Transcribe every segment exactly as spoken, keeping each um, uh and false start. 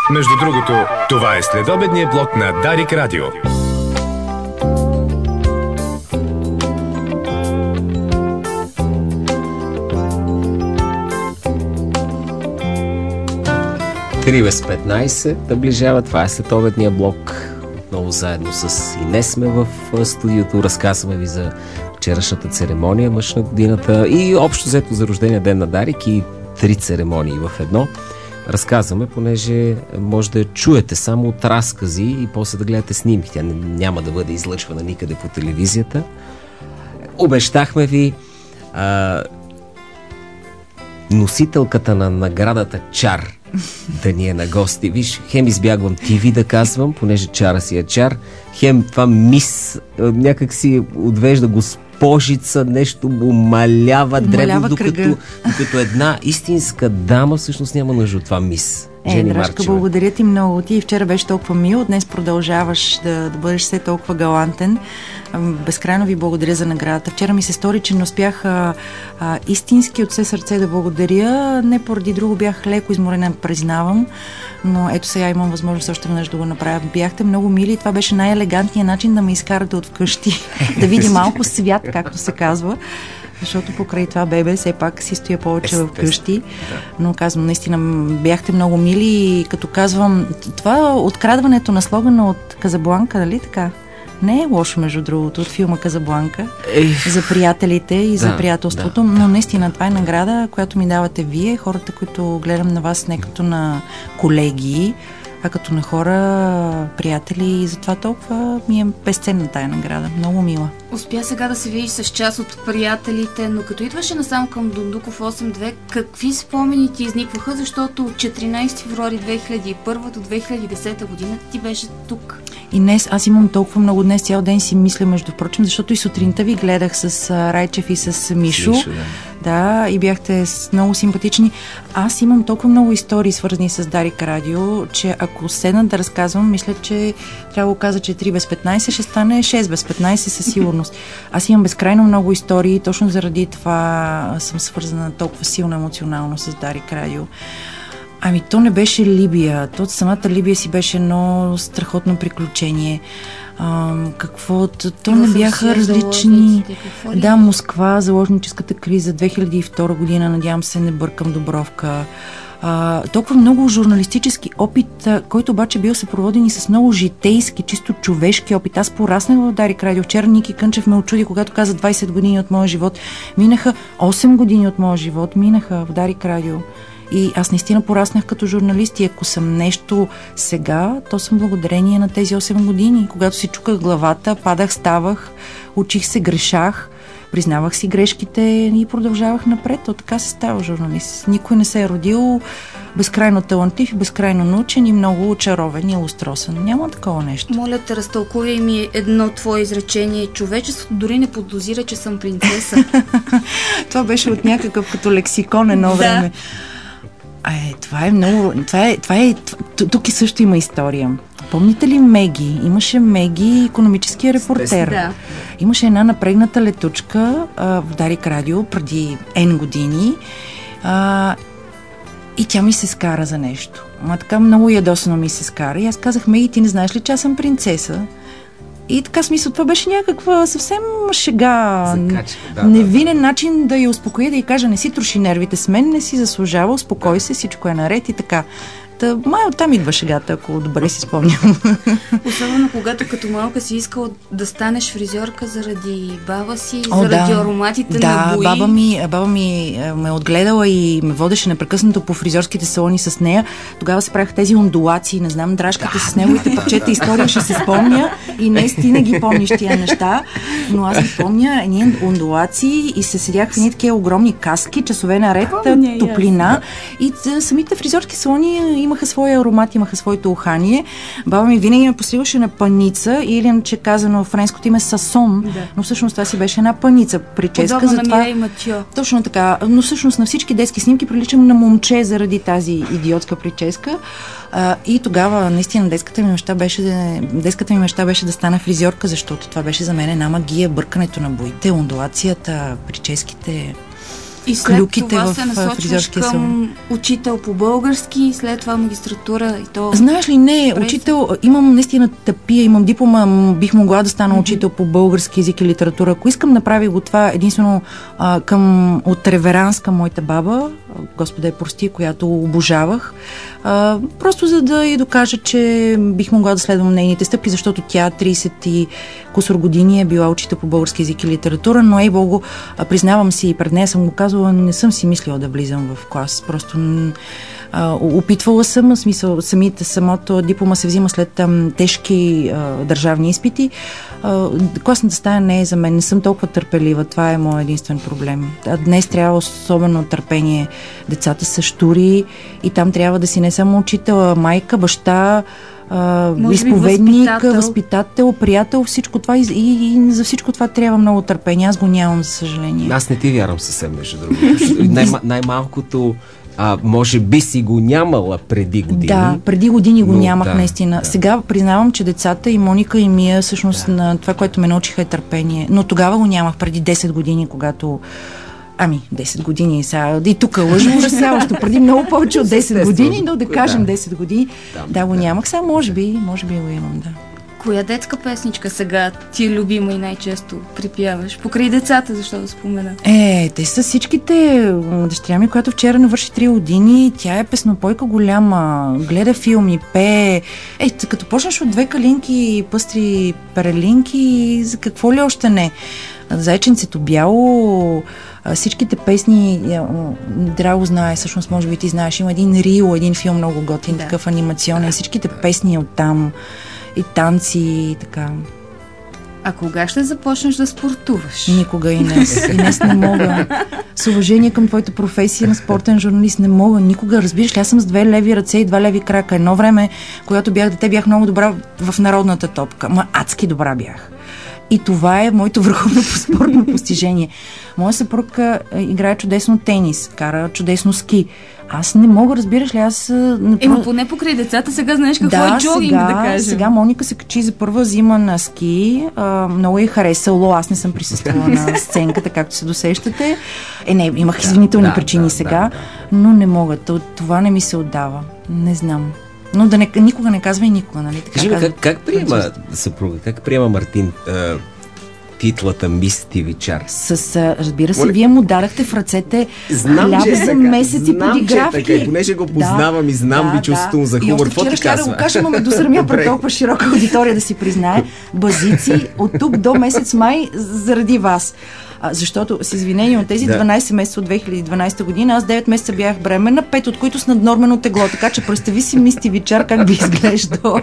Между другото, това е следобедният блок на Дарик Радио. три без петнайсет наближава. Това е следобедния блок. Отново заедно с Инес сме в студиото. Разказваме ви за вчерашната церемония, мъж на годината и общо взето за рождения ден на Дарик и три церемонии в едно. Разказваме, понеже може да я чуете само от разкази и после да гледате снимки. Тя няма да бъде излъчвана никъде по телевизията. Обещахме ви а, носителката на наградата Чар да ни е на гости. Виж, хем избягвам ти ви да казвам, понеже Чара си е Чар, хем това мис някак си отвежда госпожица, нещо умалява дребно, докато, докато една истинска дама всъщност няма нужда от това мис. Е, Драшка, благодаря ти много. Ти вчера беше толкова мил, днес продължаваш да, да бъдеш все толкова галантен. Безкрайно ви благодаря за наградата. Вчера ми се стори, че не успях а, а, истински от все сърце да благодаря. Не поради друго, бях леко изморена, признавам, но ето сега имам възможност още веднъж да го направя. Бяхте много мили и това беше най-елегантният начин да ме изкарате от вкъщи, да види малко свят, както се казва. Защото покрай това бебе все пак си стоя повече в къщи. Да. Но казвам, наистина бяхте много мили и като казвам, това открадването на слогана от Казабланка, нали така? Не е лошо, между другото, от филма Казабланка. Ех. За приятелите и за да, приятелството, да, но наистина това е награда, която ми давате вие, хората, които гледам на вас не като на колеги, а като на хора, приятели, и затова толкова ми е безценна тая награда. Много мила. Успя сега да се видиш с част от приятелите, но като идваше насам към Дондуков осем две, какви спомени ти изникваха, защото от четиринайсети февруари две хиляди и първа до две хиляди и десета година ти беше тук. И днес, аз имам толкова много днес, цял ден си мисля, между прочим, защото и сутринта ви гледах с Райчев и с Мишо. Мишо да. Да, и бяхте много симпатични. Аз имам толкова много истории, свързани с Дарик Радио, че ако седна да разказвам, мисля, че трябва да каза, че три без петнайсет ще стане шест без петнайсет със сигурност. Аз имам безкрайно много истории, точно заради това съм свързана толкова силно емоционално с Дарик Радио. Ами то не беше Либия. То самата Либия си беше едно страхотно приключение. А, какво? То, то не бяха различни... Да, Москва, заложническата криза, две хиляди и втора година, надявам се не бъркам Дубровка. А, толкова много журналистически опит, който обаче бил съпроводен и с много житейски, чисто човешки опит. Аз пораснах в Дарик Радио. Вчера Ники Кънчев ме очуди, когато каза двайсет години от моя живот. Минаха осем години от моя живот, минаха в Дарик Радио. И аз наистина пораснах като журналист и ако съм нещо сега, то съм благодарение на тези осем години. Когато си чуках главата, падах, ставах, учих се, грешах, признавах си грешките и продължавах напред. То така се става журналист. Никой не се е родил безкрайно талантлив и безкрайно научен и много очарован и лустросен. Няма такова нещо. Моля те, разтълкувай ми едно твое изречение. Човечеството дори не подозира, че съм принцеса. Това беше от някакъв като лексикон едно време. Е, това е много... Това е, това е, тук и също има история. Помните ли Меги? Имаше Меги, икономическия репортер. Да. Имаше една напрегната летучка а, в Дарик Радио преди N години а, и тя ми се скара за нещо. Ма така много ядосано ми се скара. И аз казах, Меги, ти не знаеш ли, че аз съм принцеса? И така смисъл, това беше някаква съвсем шега, Закачка, да, невинен да, да. начин да я успокоя, да й кажа, не си троши нервите с мен, не си заслужава, успокой се, всичко е наред и така. Та, май оттам идва шегата, ако добре си спомням. Особено когато като малка си искала да станеш фризьорка заради баба си, О, заради да. ароматите да, на бои. Баба ми, баба ми ме е отгледала и ме водеше непрекъснато по фризьорските салони с нея. Тогава се правиха тези ондулации, не знам, драшката да, с неговите парчета история ще се спомня и наистина ги помниш тия неща, но аз ги помня едни ондулации и се седях в едни такива огромни каски, часове наред, Помня, топлина и самите фризьорски салони имаха своя аромат, имаха своето ухание. Баба ми винаги ме посливаше на паница или иначе казано френското име сасон, да. Но всъщност това си беше една паница прическа. Подобно затова... на Мирей Матьо. Точно така. Но всъщност на всички детски снимки приличам на момче заради тази идиотска прическа. А, и тогава наистина детската ми мечта беше да, детската ми мечта беше да стана фризьорка, защото това беше за мен една магия, бъркането на боите, ондулацията, прическите. и след клюките това в се насочваш фризьорския към салон. учител по български, след това магистратура и то... Знаеш ли, не, През... учител, имам наистина тъпия, имам диплома, бих могла да стана mm-hmm. учител по български език и литература. Ако искам, направи го това единствено а, към, от реверанс към моята баба, Господа я прости, която обожавах, а, просто за да й докажа, че бих могла да следвам нейните стъпки, защото тя трийсет и кусор години е била учител по български език и литература, но ей Богу, признавам си и пред нея съм го казвала, не съм си мислила да влизам в клас. Просто а, опитвала съм, в смисъл, самите, самото диплома се взима след а, тежки а, държавни изпити. А, класната стая не е за мен, не съм толкова търпелива, това е моят единствен проблем. А днес трябва особено търпение. Децата са щури и там трябва да си не само учител, а майка, баща, Uh, изповедник, възпитател. възпитател, приятел, всичко това и, и, и за всичко това трябва много търпение. Аз го нямам, за съжаление. Аз не ти вярвам съвсем, между другото. Най- най-малкото а, може би си го нямала преди години. Да, преди години го но, нямах, да, наистина. Да. Сега признавам, че децата и Моника и Мия, всъщност да. на това, което ме научиха е търпение. Но тогава го нямах, преди десет години, когато Ами, десет години сега. И тук лъжа ужасяващо. Преди много повече от десет години, но да кажем десет години. Да, да го нямах. Сега може би, може би го имам, да. Коя детска песничка сега ти е любима и най-често припяваш? Покрай децата, защо да спомена? Е, те са всичките. Дъщеря ми, която вчера навърши три години, тя е песнопойка голяма, гледа филми, пее. Е, като почнеш от две калинки, пъстри перелинки, за какво ли още не? Зайченцето бяло, всичките песни, Драго знае, всъщност може би ти знаеш, има един Рио, един филм много готин, да. Такъв анимационен, всичките песни оттам и танци и така. А кога ще започнеш да спортуваш? Никога, Инес. Инес не мога. С уважение към твоята професия на спортен журналист не мога. Никога. Разбираш ли, аз съм с две леви ръце и два леви крака. Едно време, когато бях дете, бях много добра в народната топка. Ма адски добра бях. И това е моето върховно спортно постижение. Моя съпруг играе чудесно тенис, кара чудесно ски. Аз не мога, разбираш ли, аз... Ема поне покрай децата сега знаеш какво да, е джогинг, сега, да кажем. Сега Моника се качи за първа зима на ски. А, много е харесало. Аз не съм присъствала на сценката, както се досещате. Е, не, имах извинителни да, причини да, сега, да, да. Но не мога. Това не ми се отдава. Не знам. Но да не, никога не казва и никога, нали? Така Кажи ми, как, как приема съпруга, как приема Мартин а, титлата Мис Тивичар? С, разбира се, Оле... вие му дарахте в ръцете знам, хляб за месеци подигравки. Знам, понеже го познавам да, и знам да, ви чувството му за хумор. Какво ти казва? Да го кажа, но ме досърмя пред толкова широка аудитория да си признае. Базици от тук до месец май заради вас. А, защото с извинение от тези да. дванайсет месеца от две хиляди и дванайсета година, аз девет месеца бях бременна, пет от които с наднормено тегло. Така че представи си Мис Тивичар как би изглеждал.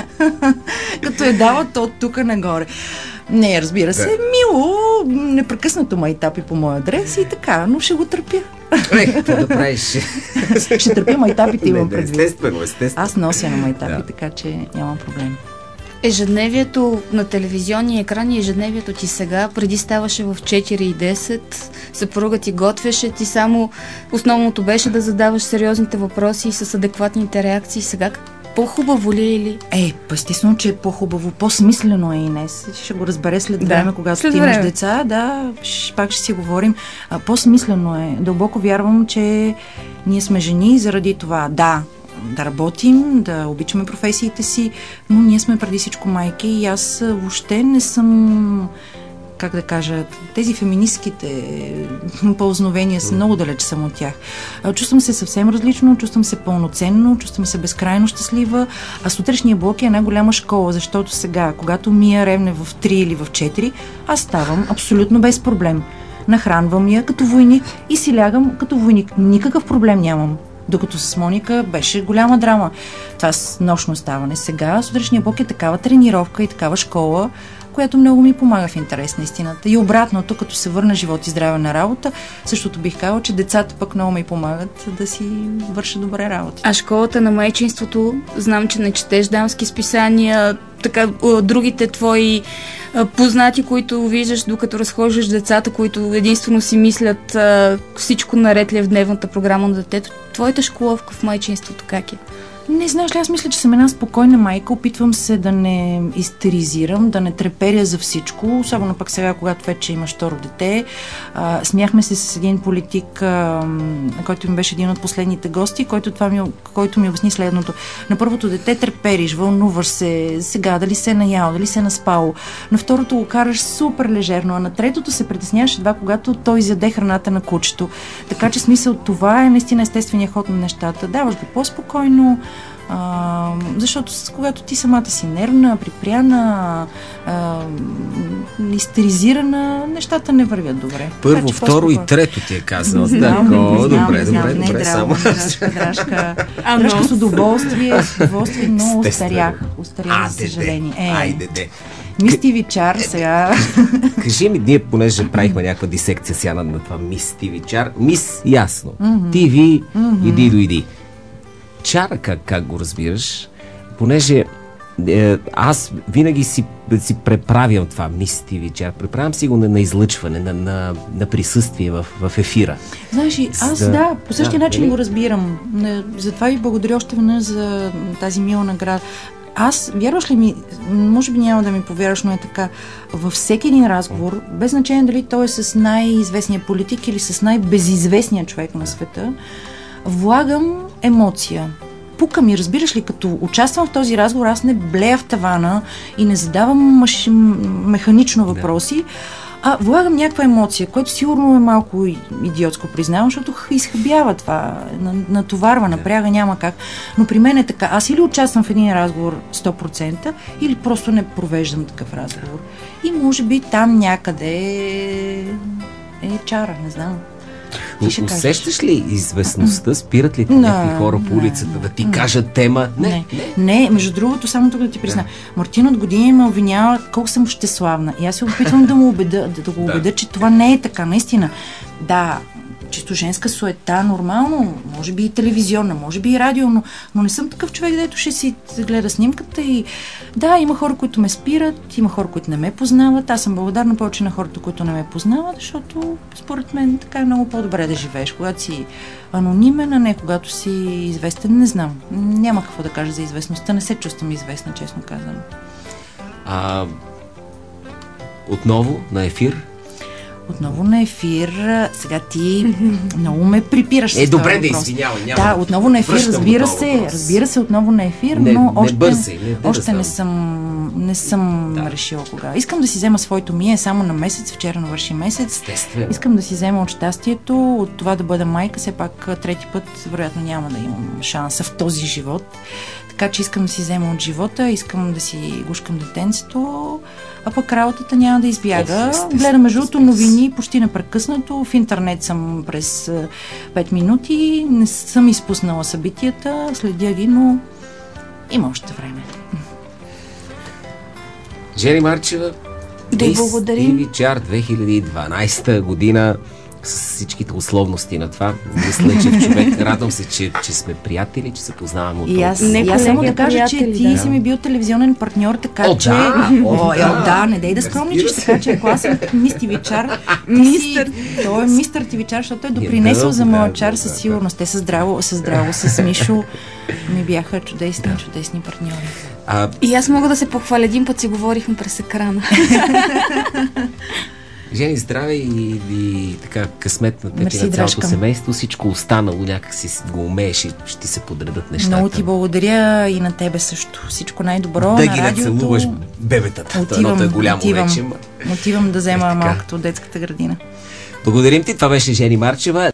Като е дава то от тук нагоре. Не, разбира се, да. Мило, непрекъснато майтапи по моя адрес и така, но ще го търпя. Е, какво да правиш? Ще търпя майтапите, имам предвид. Естествено, естествено. Аз нося на майтапи, да. Така че нямам проблем. Ежедневието на телевизионния екран и ежедневието ти сега, преди ставаше в четири и десет, съпруга ти готвеше, ти само основното беше да задаваш сериозните въпроси с адекватните реакции. Сега по-хубаво ли е или? Е, естествено, че е по-хубаво, по-смислено е, Инес. Ще го разбере след време, да, когато ти имаш деца. Да, пак ще си говорим. А, по-смислено е. Дълбоко вярвам, че ние сме жени заради това. Да, да работим, да обичаме професиите си, но ние сме преди всичко майки и аз въобще не съм, как да кажа, тези феминистките пълзновения са много далеч съм от тях. Чувствам се съвсем различно, чувствам се пълноценно, чувствам се безкрайно щастлива, а сутрешния блок е една голяма школа, защото сега, когато Мия ревне в три или в четири, аз ставам абсолютно без проблем. Нахранвам я като войник и си лягам като войник. Никакъв проблем нямам. Докато с Моника беше голяма драма. Това с нощно ставане. Сега сутрешния блок е такава тренировка и такава школа, която много ми помага в интерес на истината. И обратното, като се върна живот и здраве на работа, същото бих казала, че децата пък много ми помагат да си върша добре работа. А школата на майчинството, знам, че не четеш дамски списания, така другите твои познати, които виждаш, докато разхождаш децата, които единствено си мислят а, всичко наред ли е в дневната програма на детето. Твоята школовка в майчинството как е? Не, знаеш ли, аз мисля, че съм една спокойна майка, опитвам се да не истеризирам, да не треперя за всичко, особено пък сега, когато вече имаш второ дете. А, смяхме се с един политик, а, който ми беше един от последните гости, който, това ми, който ми обясни следното. На първото дете трепериш, вълнуваш се, сега дали се е наял, дали се е наспало. На второто го караш супер лежерно, а на третото се притесняваш едва, когато той изяде храната на кучето. Така че смисъл, това е наистина естественият ход на нещата. Даваш го по-спокойно, а, защото когато ти самата си нервна, припряна, а, истеризирана, нещата не вървят добре. Първо, така, второ и трето ти е казал. Знам, Добре, добре, знам, добре, не, добре, драго, само. драшка, драшка, драшка с удоволствие, с удоволствие, но остарях, остарях, за съжаление. Е, Айде, де. Мис Ти Ви Чар сега. Кажи ми, ние понеже правихме някаква дисекция сега на, на това Мис Ти Ви Чар. Мис, ясно. Mm-hmm. Ти Ви, Mm-hmm. иди, дойди. Чара, как, как го разбираш? Понеже е, аз винаги си, си преправям това Мис Ти Ви Чар. Преправям си го на, на излъчване, на, на, на присъствие в, в ефира. Знаеш ли, аз да, да по същия да, начин нали? го разбирам. Затова ви благодаря още веднъж за тази мила награда. Аз, вярваш ли ми, може би няма да ми повярваш, но е така, във всеки един разговор, без значение дали той е с най-известния политик или с най-безизвестния човек на света, влагам емоция. Пука ми, разбираш ли, като участвам в този разговор, аз не блея в тавана и не задавам маш... механично въпроси, да. а влагам някаква емоция, което сигурно е малко идиотско, признавам, защото изхабява това, натоварва, напряга, няма как. Но при мен е така, аз или участвам в един разговор сто процента, или просто не провеждам такъв разговор. И може би там някъде е чара, не знам. Усещаш ли известността? Спират ли те някакви хора по улицата не, да ти не, кажат тема? Не, не, не. не, между другото, само тук да ти призна. Да. Мартин от години ме обвинява колко съм щеславна. И аз се опитвам да му убеда, да, да го убеда, да. че това не е така, наистина. Да, чисто женска суета, нормално, може би и телевизионна, може би и радио, но, но не съм такъв човек, дето ще си гледа снимката и да, има хора, които ме спират, има хора, които не ме познават. Аз съм благодарна повече на хората, които не ме познават, защото според мен така е много по-добре да живееш, когато си анонимен, а не когато си известен. Не знам, няма какво да кажа за известността, не се чувствам известна, честно казвам. А, отново на ефир? Отново на ефир. Сега ти много ме припираш. Е, добре да извинявай. Да, отново на ефир, разбира се. Въпрос. Разбира се, отново на ефир, не, но не още, бързи, не, още не съм, не съм да. решила кога. Искам да си взема своето мие само на месец. Вчера навърши месец. Естествено. Искам да си взема от щастието, от това да бъда майка. Все пак трети път, вероятно, няма да имам шанса в този живот. Така че искам да си взема от живота, искам да си гушкам детенцето, а пък работата няма да избяга. Гледам между другото новини почти непрекъснато. В интернет съм през пет минути. Не съм изпуснала събитията, следя ги, но има още време. Жени Марчева, да благодарим. Ти Ви Чар две хиляди и дванадесета година с всичките условности на това. Мисля, че в човек. Радвам се, че, че сме приятели, че се познаваме от и аз, и аз само да кажа, че ти да. си ми бил телевизионен партньор, така О, че... Да, О, да, да, не дей да скромничиш, така че ако аз съм Мис Ти Ви Чар, мистер, той е мистер Ти Ви Чар, защото той е допринесъл за моя чар със сигурност. Те са здраво, са здраво с Мишо ми бяха чудесни, да. чудесни партньори. А... И аз мога да се похваля, един път си говорихме през екрана. Жени, здраве и, и така късмет на теб и на цялото семейство. Всичко останало някак си го умееш и ще ти се подредат нещата. Много ти благодаря и на тебе също. Всичко най-добро да на ги радиото. нацелуваш бебетата. Отивам, е голямо отивам, вече. отивам да взема е малкото от детската градина. Благодарим ти. Това беше Жени Марчева.